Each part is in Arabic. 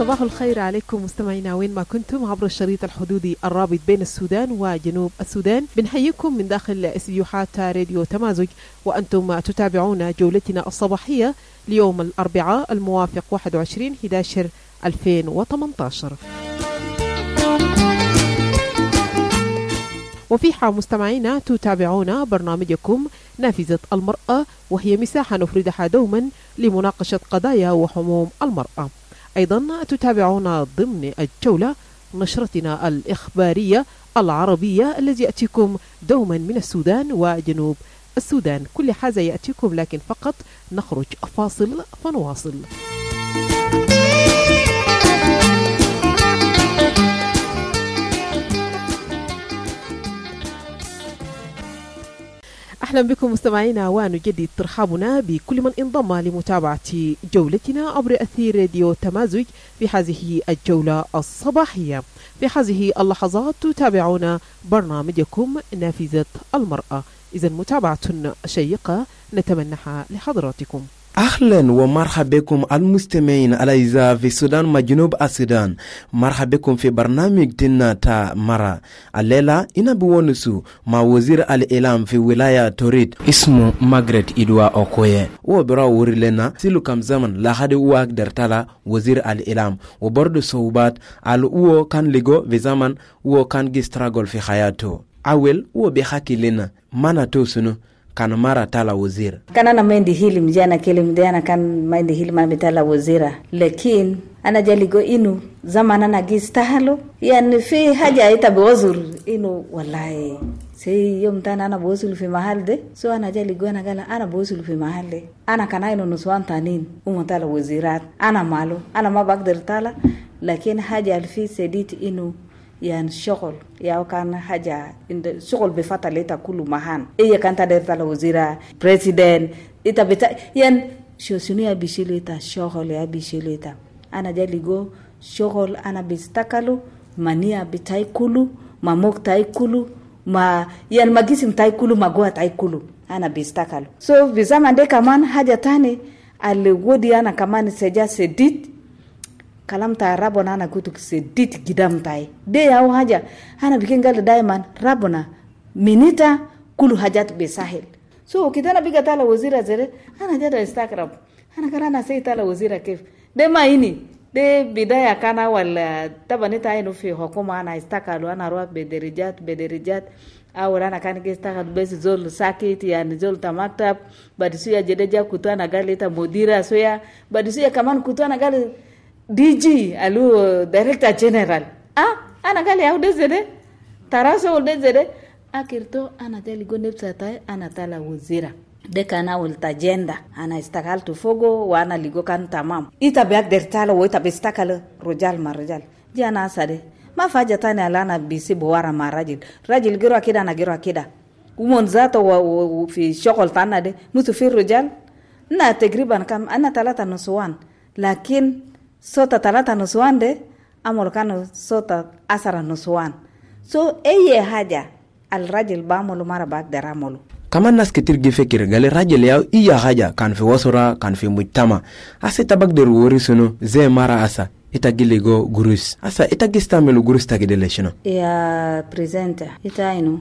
صباح الخير عليكم مستمعينا وين ما كنتم عبر الشريط الحدودي الرابط بين السودان وجنوب السودان. بنحييكم من داخل استديوهات راديو تمازج وأنتم تتابعون جولتنا الصباحية ليوم الأربعاء الموافق 21/11/2018. وفيها مستمعينا تتابعون برنامجكم نافذة المرأة، وهي مساحة نفردها دوما لمناقشة قضايا وهموم المرأة. أيضا تتابعون ضمن الجولة نشرتنا الإخبارية العربية الذي يأتيكم دوما من السودان وجنوب السودان. كل هذا يأتيكم لكن فقط نخرج فاصل فنواصل. أهلا بكم مستمعينا، ونجدد ترحابنا بكل من انضم لمتابعة جولتنا عبر أثير راديو تمازج في هذه الجولة الصباحية. في هذه اللحظات تتابعون برنامجكم نافذة المرأة، إذن متابعة شيقة نتمنحها لحضراتكم. أهلا ومرحبا بكم المستمعين الأعزاء في السودان وجنوب السودان. مرحبا بكم في برنامج دينا تا مرة. الليلة بونسو مع وزير الإعلام في ولاية توريد اسمه ماغريت إدوا أوكوية، وبرا ورلنا سيلو كم زمن لحد واق درتلا وزير الإعلام وبرد صوبات على هو كان لغو في زمن هو كان جستراغل في حياته أول وبيحكي لنا مانا توسنو كان مرة تلا وزير. كان أنا ما عندي هيل مجانا كلم ده، أنا كان ما عندي هيل ما بتلا وزيرة، لكن أنا جالي جو إنه زمان أنا جيستهلو يعني في حاجة إيتا بوزر إنه والله سي يوم تاني أنا بوزر في محل ده، سو أنا جالي جو أنا قال أنا بوزر في محل ده، أنا كان إنه نسوان تانين تلا وزيرات، أنا مالو أنا ما بقدر تلا، لكن حاجة في سديت إنه يعني شغل يا كان حاجة إن شغل بفترة ليتا كله مهان إيه كان تدرت على وزيرة بريسيدنت إتا بتا يعني شو سنيا بيشيلتا شغل يا بيشيلتا أنا جالي جو شغل أنا بيستكلو مانيا بتاي كله ما موك تاي كله ما يعني ما جسم تاي كله ما جوا تاي كله أنا بيستكلو so بزمان ده كمان حاجة تاني اللي ودي أنا كمان سجى سديت kalam ta rabona ana kutu sedit gidam tai de yaw haja ana bikin gal daiman rabona minita kulu hajat be sahel so kitana biga tala wazira zere ana jada instagram ana kana sai tala wazira kif de ma ini de bidaya kana wala tabani ta ino fi hukuma ana istakalu ana ruwa bederijat awra ana kan gesta bes zol sakit yani zol tamaktab badisuya jedeja kutana galita modira soya badisuya kaman kutana gal DG alu director general ana gali au dezede taraso dezede akirto ana tali gonepsa tai ana tala wazira de kana wal tajenda ana istakal to fogo wa ana ligo kan tamam ita biak dertala wo ita bestakal rojal marjal jana sade ma faja tani alana bisi bowara marajil rajil giro akida na giro akida umon zato wa fi shogol tana de mutu fi rojal na takriban kam ana talata nusuwan lakin sota talata nusuan de amolkano sota asara nusuan so eye haja al rajil bamolu mara bak daramolu kama nas ketir gefekir gale rajil yaw iya haja kan fi wasura kan fi mujtama asa tabak der wori suno ze mara asa ita gilego gurus asa ita gistamelu gurus tagidele shino ya presenter ita ino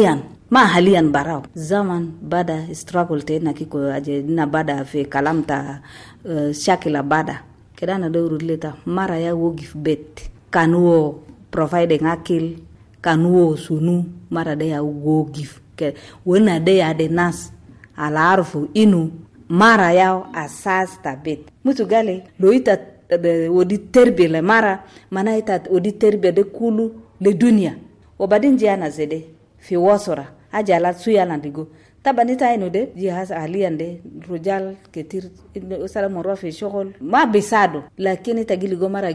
halian barao zaman bada struggle tena kiko aje na bada fi kalamta shakila bada kedana do ruleta mara ya wo give bet kanwo providing akil kanwo sunu mara de ya wo give ke wona de ya de nas ala arfu inu mara ya asas tabet mutu gale loita de wodi terbe le mara mana ita wodi terbe de kulu le dunia obadin jana zede fi wasora ajala suya landigo tabanita ino de jihaz aliande rojal ketir usala morofi shogol ma bisado lakini tagili gomara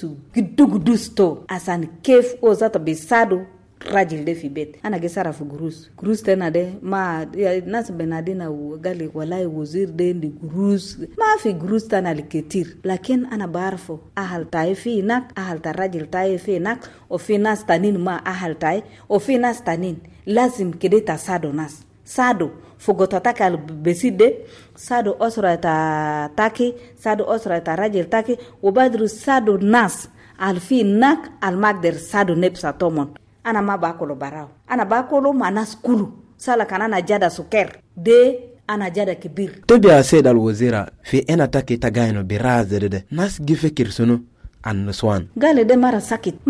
gidugudusto asan kef o zata bisado rajil de fibet ana gesara fu gurus tena de ma nas benadina gali walai wazir de ndi gurus ma fi gurus tana liketir lakin ana barfo ahal taifi nak ahal tarajil taifi nak o fi nas tanin ma ahal tai o fi nas tanin lazim kede tasado nas sado fogota taki al beside sado osra ta taki sado osra ta rajil taki ubadru sado nas al fi nak al magder sado nepsa tomon ana ma bakolo barao ana bakolo manas kulu sala kanana jada suker de ana jada kibir tobia Said Al Wazira fi ena taki tagaino biraze de nas gife kirsunu an nuswan gale de mara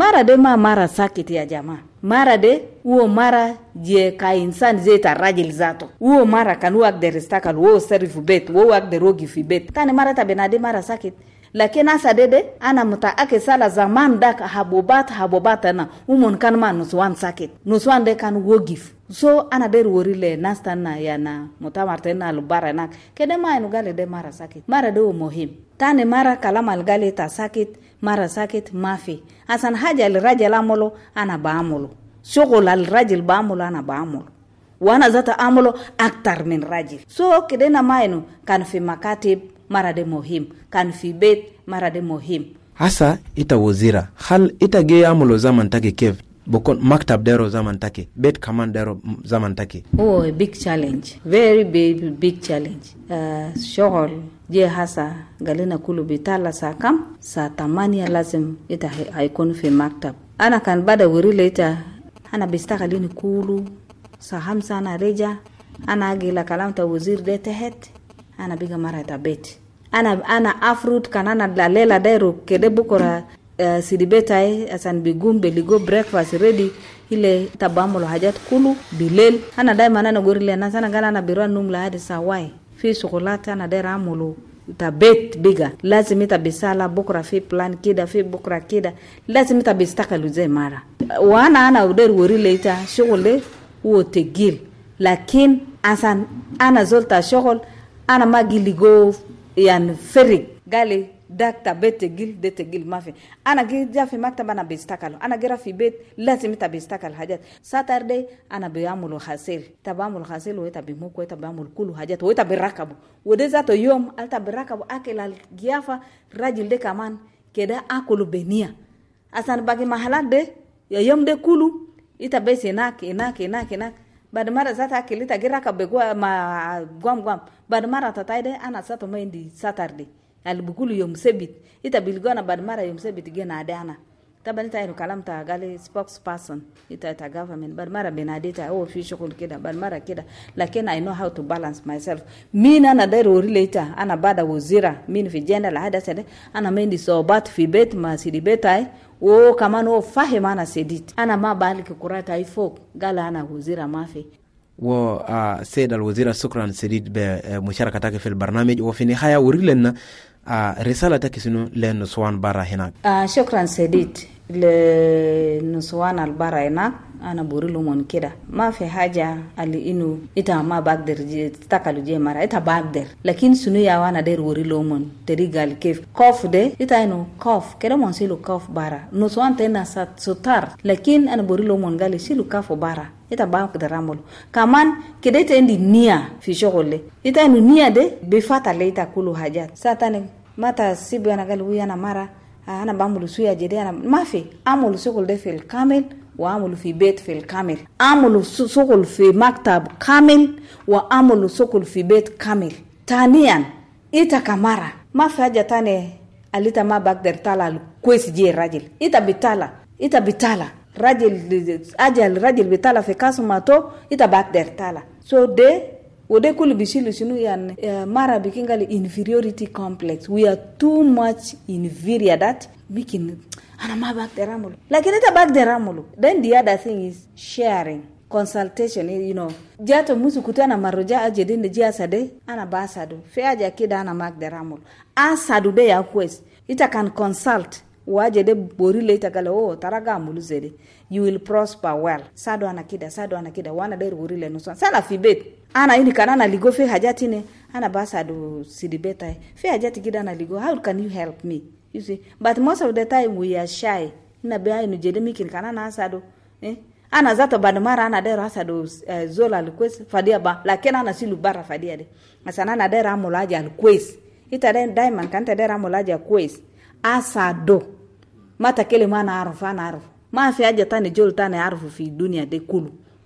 sakit ya jamaa mara de uo mara je ka insan zeta rajil zato uo mara kan wak de restakal uo serifu bet uo wak de rogi fi bet tani mara ta benade mara sakit lakini asa dede ana muta ake sala zaman dak habobat na umon kan ma nuswan sakit nuswan de kan wogif so ana der worile nastana yana muta martena albara nak kede ma enu gale de mara sakit mara de o muhim tani mara kalama algale ta sakit mara sakit mafi asan haja alrajal amolo ana baamolo shugul alrajal baamolo ana baamolo wana zata amolo aktar min rajil so kede na maenu kan fi makatib mara de muhim kan fi bet mara de muhim hasa ita wazira hal ita ge amulo zaman take kev bokon maktab dero zaman take bet kaman dero zaman take a big challenge, very big challenge. Shogol je hasa galina kulu bitala sa kam sa tamania lazim ita haikonu fi maktab ana kan bada wuri leta ana bistaka lini kulu sa hamsa ana reja ana agila kalamta wazir de tehet ana biga mara ta bet ana afrut kanana dalela dero kede bukora sidibetai asan bigumbe ligo breakfast ready ile tabamulo hajat kulu bilel ana dai manana gorile na sana gala na birwa numla hadi sawai fi chocolate ana dai ramulo tabet biga lazima tabisala bukra fi plan kida fi bukra kida lazima tabistaka luze mara wana ana uder worile ita shugule wote gil lakin asan ana zolta shugul ana magiligo yan ferik gali dakta bete gil dete gil mafi ana gija fi maktaba na bistakalo ana gira fi bet lazima tabistakal hajat saturday ana biamulu hasil tabamul hasil wa tabimuko tabamul kulu hajat wa tabirakabu wodeza to yom alta birakabu akela giafa rajil de kaman keda akulu benia asan bagi mahalat de ya yom de kulu itabese nak badmara zata akilita giraka begwa ma gwam badmara tataide ana sato mendi saturday albukulu yom sebit ita bilgona badmara yom sebit gena adana tabani tayo kalamta gali spokesperson ita government badmara benadita fi shukul kida badmara kida lakini I know how to balance myself mina na dairu relata ana bada wazira min fi general hada sade ana mendi sobat fi bet ma sidi betai kama no fahima na sedit ana ma baliki kurata ifok gala ana wazira mafi Said Al Wazira shukran sedid be musharakatake fil barnamij wa fi nihaya urilenna risala takisunu le nuswan bara hinak shukran sedid le nuswan al bara hinak ana burilu mon kida ma fi haja ali inu ita ma bagder takalu je mara ita bagder lakin sunu ya wana der wurilo mon terigal kef kof de ita ino kof kera mon silu kof bara nuswan tena sat sutar lakin ana burilu mon gali silu kafo bara ita bagder ramol kaman kedete endi nia fi shogole ita inu nia de be fata le ita kulu hajat satane mata sibu ana gali uyana mara ana bamulu suya jede ana mafi amul sokol de fil kamel وعملوا في بيت في الكامل عملوا سوق في مكتب كامل وعملوا سوق في بيت كامل ثانيا إتا كمارا ما في حاجة تانية alita ma bagder tala kwesi je rajil ita bitala rajil rajil bitala fe kasu mato ita bagder tala so de wode kul bishilu sinu yan mara bikingali inferiority complex we are too much inferior that making ana ma bagder amulu lakini ita bagder amulu then the other thing is sharing consultation, you know. Jato musu kutana maroja aje dinde jia sade ana basado fe aja kida ana magderamul asadu de ya quest ita can consult waje de borile ita kala taraga mulu zede you will prosper well sado ana kida wana de borile no sala fibet ana ini kanana ligo fe hajati ne ana basado sidibeta fe hajati kida na ligo how can you help me, you see, but most of the time we are shy na be ayi no jede mikin kanana asado ana zato badmara ana dero asado zola alquest fadia ba lakini ana silu bara fadia de asana na dero amolaja alquest ita diamond kanta dero amolaja quest asado mata kele mana arfa ma fi aja tani jol tani arfu fi dunia de kulu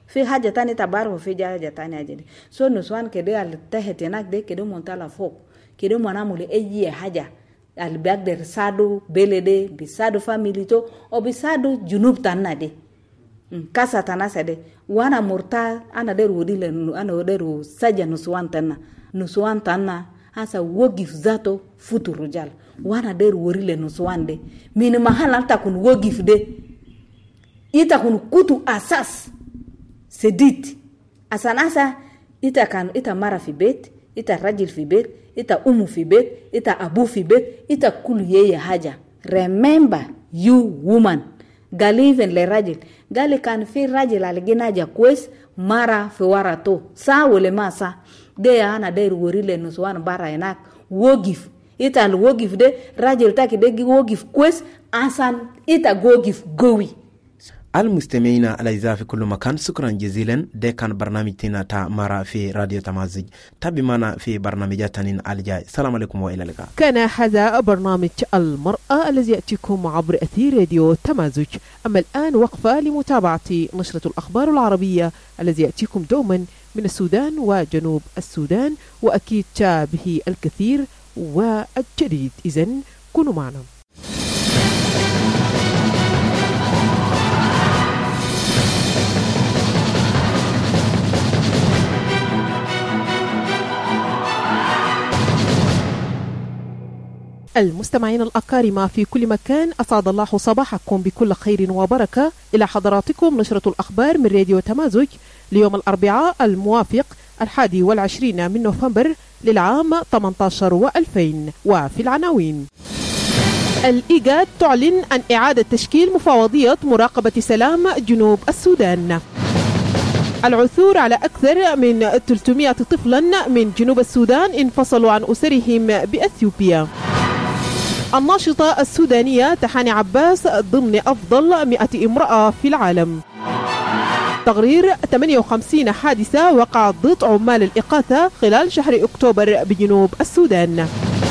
في حاجة تانية تبار وفي حاجة تانية جدي سو نسوان كده اللي تحت هناك ده كده منطلع فوق كده منعمل أي حاجة اللي بيقدر يساعدوا بلده بيساعدوا فاميليته أو بيساعدوا جنوب تانا دي كاسا تناسا دي وانا مرتا انا ديرو دي انا ديرو سجا نسوان تانا hasa wogif zato futu rujal wana der worile nuswande min mahala takun wogif de ita kun kutu asas sedit asanasa ita mara fi bet ita rajil fi bet ita umu fi bet ita abu fi bet ita kulu yeye haja remember you woman galiven le rajil gali kan fi rajil aliginaja kwes mara fi warato sa wole masa de ana der worile nuswan bara enak wogif ita wogif de rajil taki de wogif kwes asan ita gogif gowi. المستمعين الأعزاء في كل مكان شكرا جزيلا ده كان برنامجنا تا مرة في راديو تمازج تابي معنا في برنامجاتنا الجاي. السلام عليكم وإلى اللقاء. كان هذا برنامج المرأة الذي يأتيكم عبر أثير راديو تمازج. أما الآن وقفة لمتابعة نشرة الأخبار العربية الذي يأتيكم دوما من السودان وجنوب السودان وأكيد به الكثير والجديد. إذن كونوا معنا. المستمعين الأكارم في كل مكان أسعد الله صباحكم بكل خير وبركة. إلى حضراتكم نشرة الأخبار من راديو تمازج ليوم الأربعاء الموافق 21 من نوفمبر للعام 18 و2000. وفي العناوين: الإيجاد تعلن عن إعادة تشكيل مفوضية مراقبة سلام جنوب السودان. العثور على أكثر من 300 طفلا من جنوب السودان انفصلوا عن أسرهم بأثيوبيا. الناشطة السودانية تحاني عباس ضمن أفضل 100 امرأة في العالم. تقرير 58 حادثة وقعت ضد عمال الإغاثة خلال شهر أكتوبر بجنوب السودان.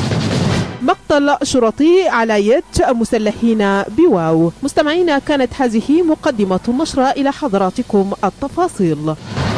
مقتل شرطي على يد مسلحين بواو. مستمعينا، كانت هذه مقدمة النشرة، إلى حضراتكم التفاصيل.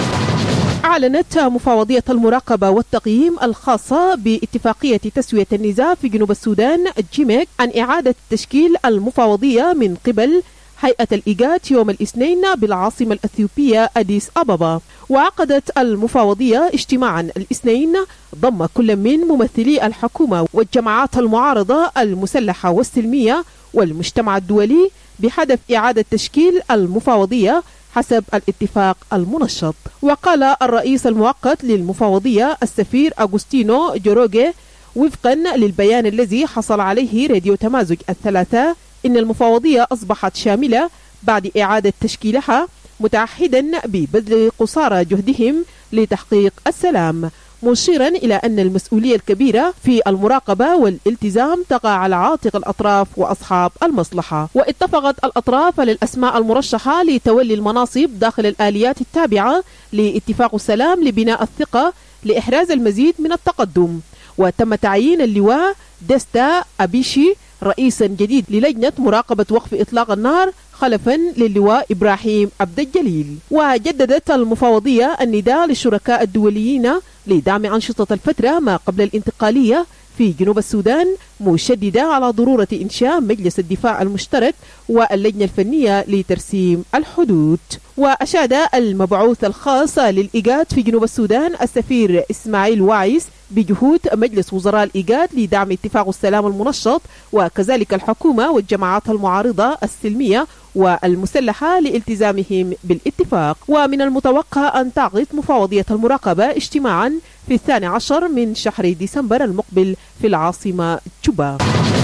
أعلنت مفوضية المراقبة والتقييم الخاصة باتفاقية تسوية النزاع في جنوب السودان جيميك عن إعادة تشكيل المفوضية من قبل هيئة الإيجاد يوم الاثنين بالعاصمة الأثيوبية أديس أبابا. وعقدت المفوضية اجتماعا الاثنين ضم كل من ممثلي الحكومة والجماعات المعارضة المسلحة والسلمية والمجتمع الدولي بهدف إعادة تشكيل المفوضية حسب الاتفاق المنشط. وقال الرئيس المؤقت للمفوضية السفير أغوستينو جوروغي وفقا للبيان الذي حصل عليه راديو تمازج الثلاثاء إن المفوضية أصبحت شاملة بعد إعادة تشكيلها، متعهدا ببذل قصارى جهدهم لتحقيق السلام، مشيرا إلى أن المسؤولية الكبيرة في المراقبة والالتزام تقع على عاتق الأطراف وأصحاب المصلحة. واتفقت الأطراف على الأسماء المرشحة لتولي المناصب داخل الآليات التابعة لاتفاق السلام لبناء الثقة لإحراز المزيد من التقدم. وتم تعيين اللواء دستا أبيشي رئيسا جديد للجنة مراقبة وقف إطلاق النار خلفا للواء إبراهيم عبد الجليل. وجددت المفوضية النداء للشركاء الدوليين لدعم أنشطة الفترة ما قبل الانتقالية في جنوب السودان، مشددة على ضرورة إنشاء مجلس الدفاع المشترك واللجنة الفنية لترسيم الحدود. وأشاد المبعوث الخاص للإيجاد في جنوب السودان السفير إسماعيل واعيس بجهود مجلس وزراء الإيجاد لدعم اتفاق السلام المنشط، وكذلك الحكومة والجماعات المعارضة السلمية والمسلحة لالتزامهم بالاتفاق. ومن المتوقع أن تعقد مفوضية المراقبة اجتماعا في 12 من شهر ديسمبر المقبل في العاصمة جوبا.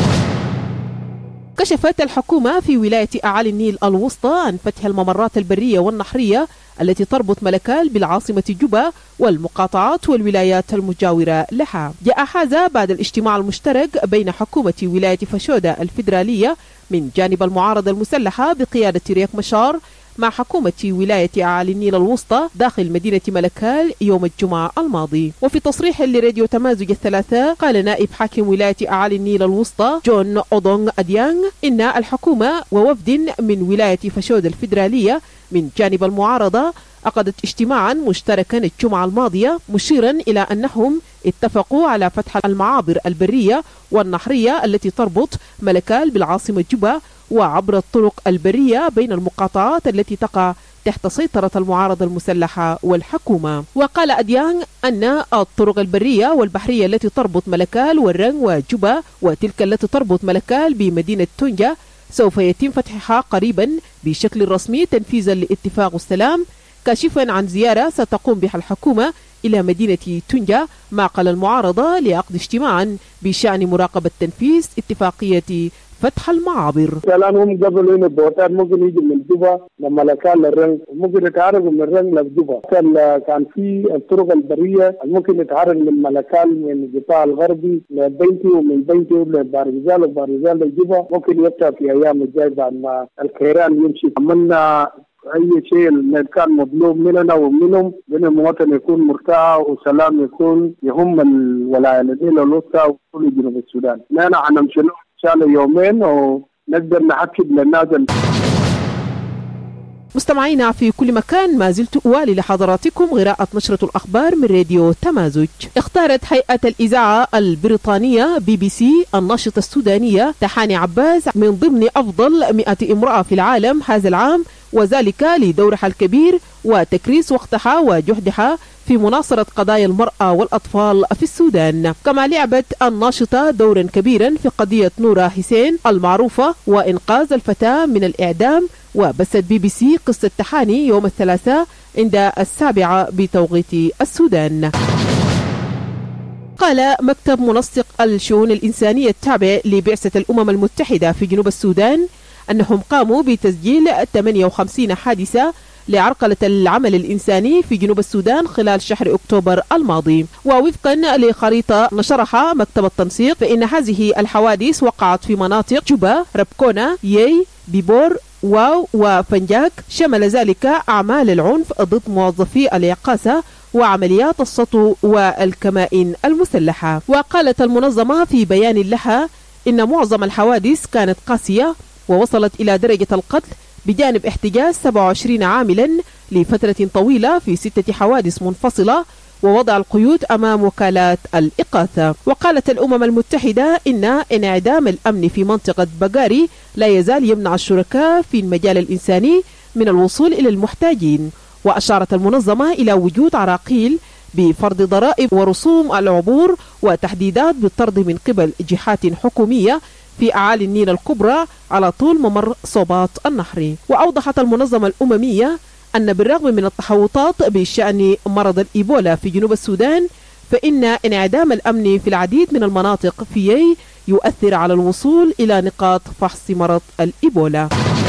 كشفت الحكومة في ولاية أعالي النيل الوسطى عن فتح الممرات البرية والنحرية التي تربط ملكال بالعاصمة جوبا والمقاطعات والولايات المجاورة لها. جاء هذا بعد الاجتماع المشترك بين حكومة ولاية فشودة الفيدرالية من جانب المعارضة المسلحة بقيادة ريك مشار مع حكومة ولاية أعالي النيل الوسطى داخل مدينة ملكال يوم الجمعة الماضي. وفي تصريح لراديو تمازج الثلاثاء قال نائب حاكم ولاية أعالي النيل الوسطى جون أودونغ أديانغ إن الحكومة ووفد من ولاية فشود الفيدرالية من جانب المعارضة عقدت اجتماعا مشتركا الجمعة الماضية، مشيرا إلى أنهم اتفقوا على فتح المعابر البرية والنهرية التي تربط ملكال بالعاصمة جوبا، وعبر الطرق البرية بين المقاطعات التي تقع تحت سيطرة المعارضة المسلحة والحكومة. وقال أديانغ أن الطرق البرية والبحرية التي تربط ملكال والرنج وجوبا وتلك التي تربط ملكال بمدينة تونجا سوف يتم فتحها قريبا بشكل رسمي تنفيذا لاتفاق السلام، كاشفا عن زيارة ستقوم بها الحكومة إلى مدينة تونجا معقل المعارضة لعقد اجتماعا بشأن مراقبة تنفيذ اتفاقية فتح المعابر. الآن هم قبلوا إنه البوتات ممكن يجي من جوبا لملكال للرنج، ممكن يتحركوا من الرنج لجوبا. كان في الطرق البرية ممكن يتحرك من ملكال من القطاع الغربي لبيتي ومن بيتي لبارزال وبارزال لجوبا، ممكن يفتح في أيام الجاي بعد ما الخيران يمشي. عملنا أي شيء كان مطلوب مننا ومنهم بأن المواطن يكون مرتاح وسلام يكون يهم الولاية الوسطى وكل جنوب السودان. نحن هنمشي إن شاء الله يومين ونقدر نحكي للناس. مستمعينا في كل مكان، ما زلت أوالي لحضراتكم قراءة نشرة الأخبار من راديو تمازج. اختارت هيئة الإذاعة البريطانية BBC الناشطة السودانية تحاني عباس من ضمن أفضل 100 امرأة في العالم هذا العام، وذلك لدورها الكبير وتكريس وقتها وجهدها في مناصرة قضايا المرأة والأطفال في السودان. كما لعبت الناشطة دورا كبيرا في قضية نورا حسين المعروفة وإنقاذ الفتاة من الإعدام، وبثت BBC قصة تحاني يوم الثلاثاء عند 7 بتوقيت السودان. قال مكتب منسق الشؤون الإنسانية التابع لبعثة الأمم المتحدة في جنوب السودان أنهم قاموا بتسجيل 58 حادثة لعرقلة العمل الإنساني في جنوب السودان خلال شهر أكتوبر الماضي. ووفقا لخريطة نشرها مكتب التنسيق، فإن هذه الحوادث وقعت في مناطق جوبا، ربكونا، يي، بيبور، واو وفنجاك. شمل ذلك أعمال العنف ضد موظفي الإعقاسة وعمليات السطو والكمائن المسلحة. وقالت المنظمة في بيان لها إن معظم الحوادث كانت قاسية ووصلت إلى درجة القتل، بجانب احتجاز 27 عاملا لفترة طويلة في 6 حوادث منفصلة ووضع القيود أمام وكالات الإغاثة. وقالت الأمم المتحدة إن انعدام الأمن في منطقة بقاري لا يزال يمنع الشركاء في المجال الإنساني من الوصول إلى المحتاجين. وأشارت المنظمة إلى وجود عراقيل بفرض ضرائب ورسوم العبور وتحديدات بالطرد من قبل جهات حكومية في أعالي النيل الكبرى على طول ممر صوبات النهر. وأوضحت المنظمة الأممية أن بالرغم من التحوطات بشأن مرض الإيبولا في جنوب السودان، فإن انعدام الأمن في العديد من المناطق في يؤثر على الوصول إلى نقاط فحص مرض الإيبولا.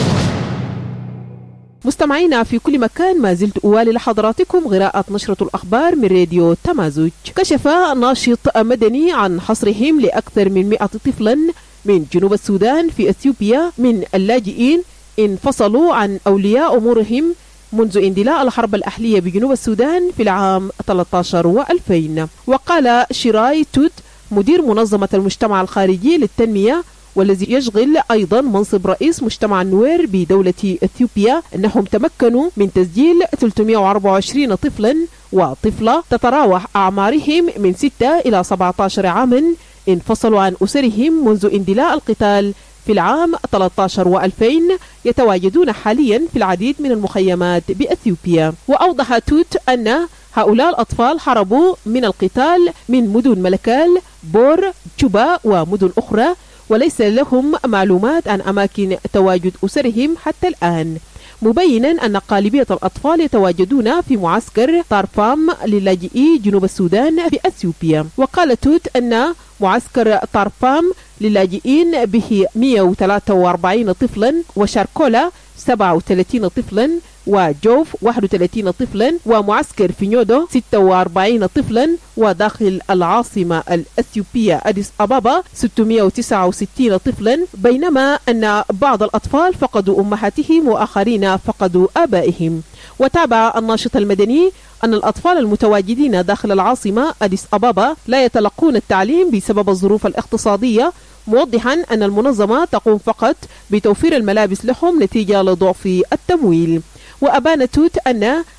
مستمعينا في كل مكان، ما زلت أوالي لحضراتكم قراءة نشرة الأخبار من راديو تمازج. كشف ناشط مدني عن حصرهم لأكثر من 100 طفلا من جنوب السودان في أثيوبيا من اللاجئين انفصلوا عن أولياء أمورهم منذ اندلاع الحرب الأهلية بجنوب السودان في العام 13 و2000. وقال شيراي توت مدير منظمة المجتمع الخارجي للتنمية والذي يشغل أيضا منصب رئيس مجتمع النوير بدولة أثيوبيا أنهم تمكنوا من تسجيل 324 طفلا وطفلة تتراوح أعمارهم من 6 إلى 17 عاما انفصلوا عن أسرهم منذ اندلاع القتال في العام 13 و2000، يتواجدون حاليا في العديد من المخيمات بأثيوبيا. وأوضح توت أن هؤلاء الأطفال هربوا من القتال من مدن ملكال، بور، جوبا ومدن أخرى، وليس لهم معلومات عن أماكن تواجد أسرهم حتى الآن، مبينا أن غالبية الأطفال يتواجدون في معسكر طارفام للاجئي جنوب السودان في أثيوبيا. وقال توت أن معسكر طارفام للاجئين به 143 طفلا، وشاركولا 37 طفلا، وجوف 31 طفلا، ومعسكر فينيودو 46 طفلا، وداخل العاصمة الأثيوبية أديس أبابا 669 طفلا، بينما أن بعض الأطفال فقدوا أمهاتهم وآخرين فقدوا آبائهم. وتابع الناشط المدني أن الأطفال المتواجدين داخل العاصمة أديس أبابا لا يتلقون التعليم بسبب الظروف الاقتصادية، موضحا أن المنظمة تقوم فقط بتوفير الملابس لهم نتيجة لضعف التمويل. وأبان توت أن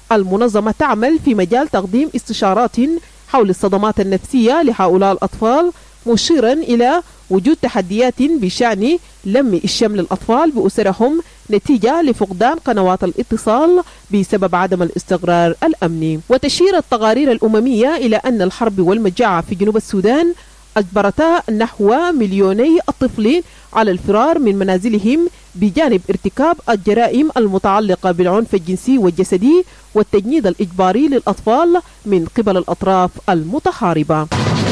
المنظمة تعمل في مجال تقديم استشارات حول الصدمات النفسية لهؤلاء الأطفال، مشيرا إلى وجود تحديات بشأن لم الشمل الأطفال بأسرهم نتيجة لفقدان قنوات الاتصال بسبب عدم الاستقرار الأمني. وتشير التقارير الأممية إلى أن الحرب والمجاعة في جنوب السودان أجبرتا نحو 2 مليون الطفل على الفرار من منازلهم، بجانب ارتكاب الجرائم المتعلقة بالعنف الجنسي والجسدي والتجنيد الإجباري للأطفال من قبل الأطراف المتحاربة.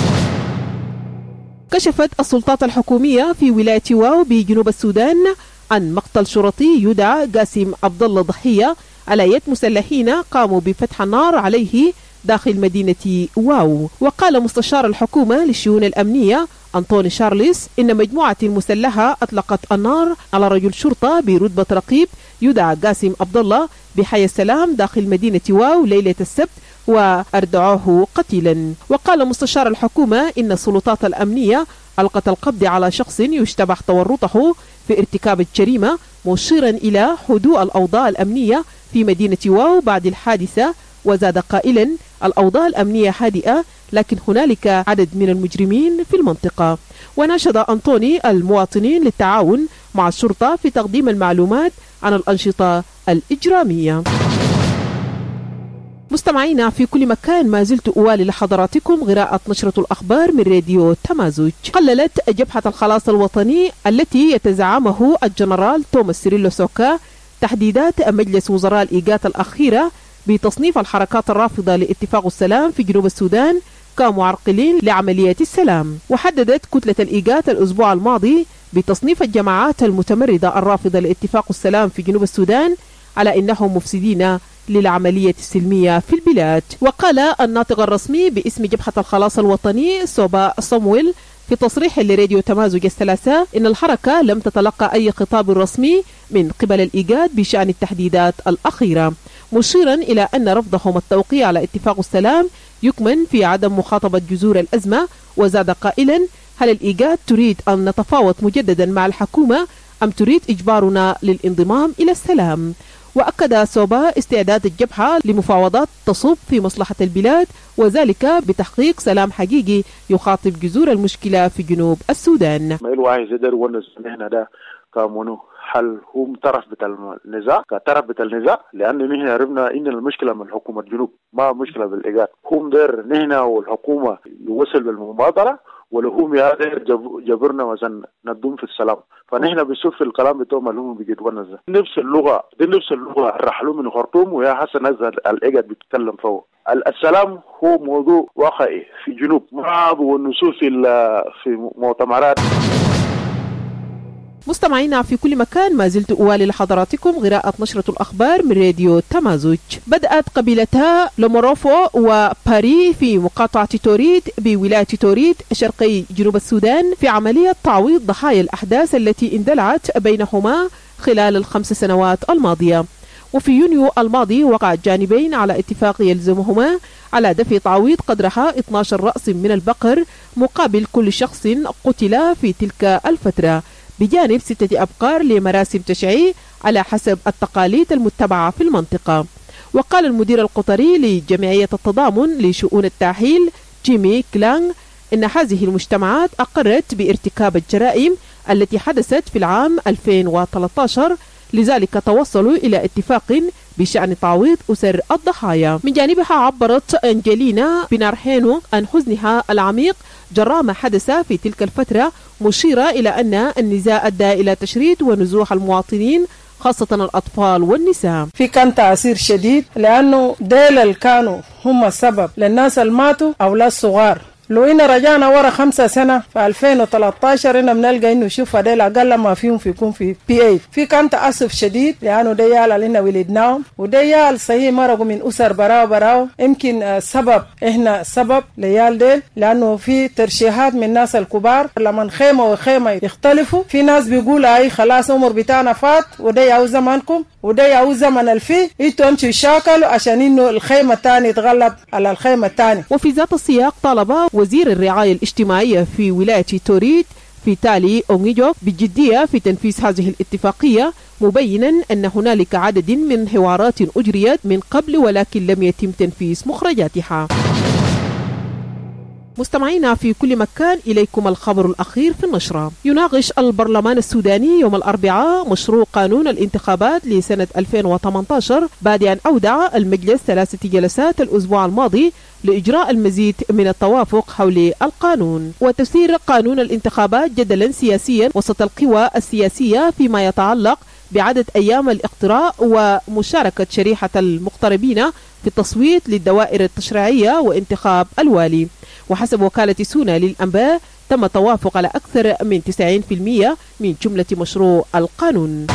كشفت السلطات الحكومية في ولاية واو بجنوب السودان عن مقتل شرطي يدعى قاسم عبد الله ضحية على يد مسلحين قاموا بفتح النار عليه داخل مدينة واو. وقال مستشار الحكومة للشؤون الأمنية أنطوني شارلس إن مجموعة مسلحة أطلقت النار على رجل شرطة برتبة رقيب يدعى قاسم عبد الله بحي السلام داخل مدينة واو ليلة السبت وأردعوه قتيلا. وقال مستشار الحكومة إن السلطات الأمنية ألقت القبض على شخص يشتبه تورطه في ارتكاب الجريمة، مشيرا إلى هدوء الأوضاع الأمنية في مدينة واو بعد الحادثة، وزاد قائلا الأوضاع الأمنية هادئة لكن هنالك عدد من المجرمين في المنطقة. وناشد أنطوني المواطنين للتعاون مع الشرطة في تقديم المعلومات عن الأنشطة الإجرامية. مستمعينا في كل مكان، ما زلت أوالي لحضراتكم قراءة نشرة الأخبار من راديو تمازج. قللت جبهة الخلاص الوطني التي يتزعمه الجنرال توماس سيريلو سوكا تحديدات مجلس وزراء الإيجات الأخيرة بتصنيف الحركات الرافضة لاتفاق السلام في جنوب السودان كمعرقلين لعملية السلام. وحددت كتلة الإيجات الأسبوع الماضي بتصنيف الجماعات المتمردة الرافضة لاتفاق السلام في جنوب السودان على إنهم مفسدين للعملية السلمية في البلاد. وقال الناطق الرسمي باسم جبهة الخلاص الوطني سوبا صمويل في تصريح لراديو تمازج الثلاثاء إن الحركة لم تتلقى أي خطاب رسمي من قبل الإيجاد بشأن التحديدات الأخيرة، مشيرا إلى أن رفضهم التوقيع على اتفاق السلام يكمن في عدم مخاطبة جذور الأزمة. وزاد قائلا هل الإيجاد تريد أن نتفاوض مجددا مع الحكومة أم تريد إجبارنا للانضمام إلى السلام؟ وأكد سوبا استعداد الجبهة لمفاوضات تصب في مصلحة البلاد، وذلك بتحقيق سلام حقيقي يخاطب جذور المشكلة في جنوب السودان. هل هم طرف بتاع النزاع كطرف بتاع النزاع، لأن نحن عرفنا إن المشكلة من حكومة الجنوب ما مشكلة بالإيجاد. هم دير نحن والحكومة يوصل بالمبادرة، ولا هم يقدر جبرنا مثلا ندوم في السلام. فنحن بنشوف الكلام بتاعهم اللي هم بيجدونا نفس اللغة دي، نفس اللغة رحلوا من خرطوم ويا حسن نزل الإيجاد بيتكلم فوق. السلام هو موضوع واقعي في جنوب، ما ونشوف في مؤتمرات. مستمعينا في كل مكان، ما زلت أوالي لحضراتكم قراءة نشرة الأخبار من راديو تمازج. بدأت قبيلتا لوموروفو وباري في مقاطعة توريد بولاية توريد شرقي جنوب السودان في عملية تعويض ضحايا الأحداث التي اندلعت بينهما خلال ال5 سنوات الماضية. وفي يونيو الماضي وقع الجانبين على اتفاق يلزمهما على دفع تعويض قدرها 12 رأس من البقر مقابل كل شخص قتل في تلك الفترة، بجانب 6 أبقار لمراسم تشعيع على حسب التقاليد المتبعة في المنطقة. وقال المدير القطري لجمعية التضامن لشؤون التاحيل جيمي كلانغ إن هذه المجتمعات أقرت بارتكاب الجرائم التي حدثت في العام 2013، لذلك توصلوا إلى اتفاق بشأن تعويض أسر الضحايا. من جانبها عبرت أنجلينا بنارهينو عن حزنها العميق جراء ما حدث في تلك الفترة، مشيرة إلى أن النزاع أدى إلى تشريد ونزوح المواطنين خاصة الأطفال والنساء. في كان تأثير شديد لأنه ديل كانوا هم السبب للناس الماتوا أولاد صغار. لو إن رجعنا ورا 5 سنة في 2013 إن بنلقى إنه شوف هذول أقل ما فيهم يكون في P8. في كان تأسف شديد لأنه ديال اللي ولدناهم وديال صحيح مرقوا من أسر براو يمكن سبب إحنا سبب ليال ديل، لأنه في ترشيحات من الناس الكبار لما خيمة وخيمة يختلفوا. في ناس بيقول أي خلاص عمر بتاعنا فات ودي أو زمانكم ودي أو زمن الفي إنتوا أمشوا شاكلوا عشان إنه الخيمة الثانية يتغلب على الخيمة الثانية. وفي ذات السياق طالب وزير الرعاية الاجتماعية في ولاية توريد في تالي أونغيجوف بجدية في تنفيذ هذه الاتفاقية، مبينا أن هنالك عدد من حوارات أجريت من قبل ولكن لم يتم تنفيذ مخرجاتها. مستمعينا في كل مكان، إليكم الخبر الأخير في النشرة. يناقش البرلمان السوداني يوم الأربعاء مشروع قانون الانتخابات لسنة 2018 بعد أن أودع المجلس 3 جلسات الأسبوع الماضي لإجراء المزيد من التوافق حول القانون. وتثير قانون الانتخابات جدلا سياسيا وسط القوى السياسية فيما يتعلق بعدد أيام الاقتراع ومشاركة شريحة المقتربين في التصويت للدوائر التشريعية وانتخاب الوالي. وحسب وكالة سونا للأنباء تم التوافق على أكثر من 90% من جملة مشروع القانون.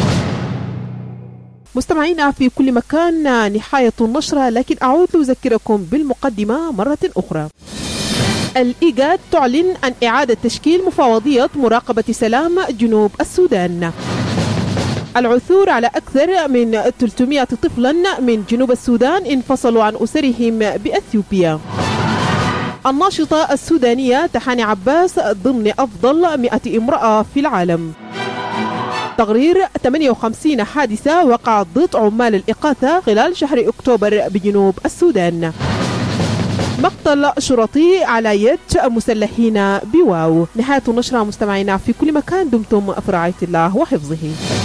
مستمعينا في كل مكان، نهاية النشرة، لكن أعود لأذكركم بالمقدمة مرة أخرى. الإيجاد تعلن عن إعادة تشكيل مفوضية مراقبة سلام جنوب السودان. العثور على أكثر من 300 طفلا من جنوب السودان انفصلوا عن أسرهم بأثيوبيا. الناشطة السودانية تحاني عباس ضمن أفضل 100 امرأة في العالم. تقرير 58 حادثة وقعت ضد عمال الإغاثة خلال شهر أكتوبر بجنوب السودان. مقتل شرطي على يد مسلحين بواو. نهاية النشرة مستمعينا في كل مكان، دمتم في رعاية الله وحفظه.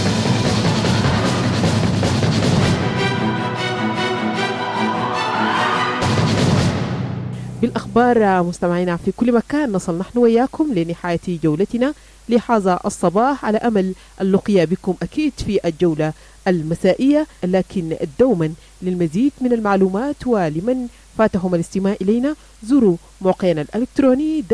بالأخبار مستمعينا في كل مكان، نصل نحن وياكم لنهاية جولتنا لهذا الصباح، على أمل اللقيا بكم أكيد في الجولة المسائية، لكن دوما للمزيد من المعلومات ولمن فاتهم الاستماع إلينا زوروا موقعنا الإلكتروني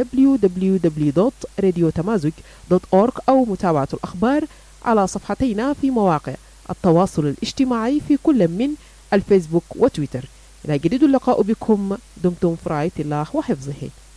www.radiotamazuc.org أو متابعة الأخبار على صفحتينا في مواقع التواصل الاجتماعي في كل من الفيسبوك وتويتر. إلى جديد اللقاء بكم، دمتم في رعاية الله وحفظه.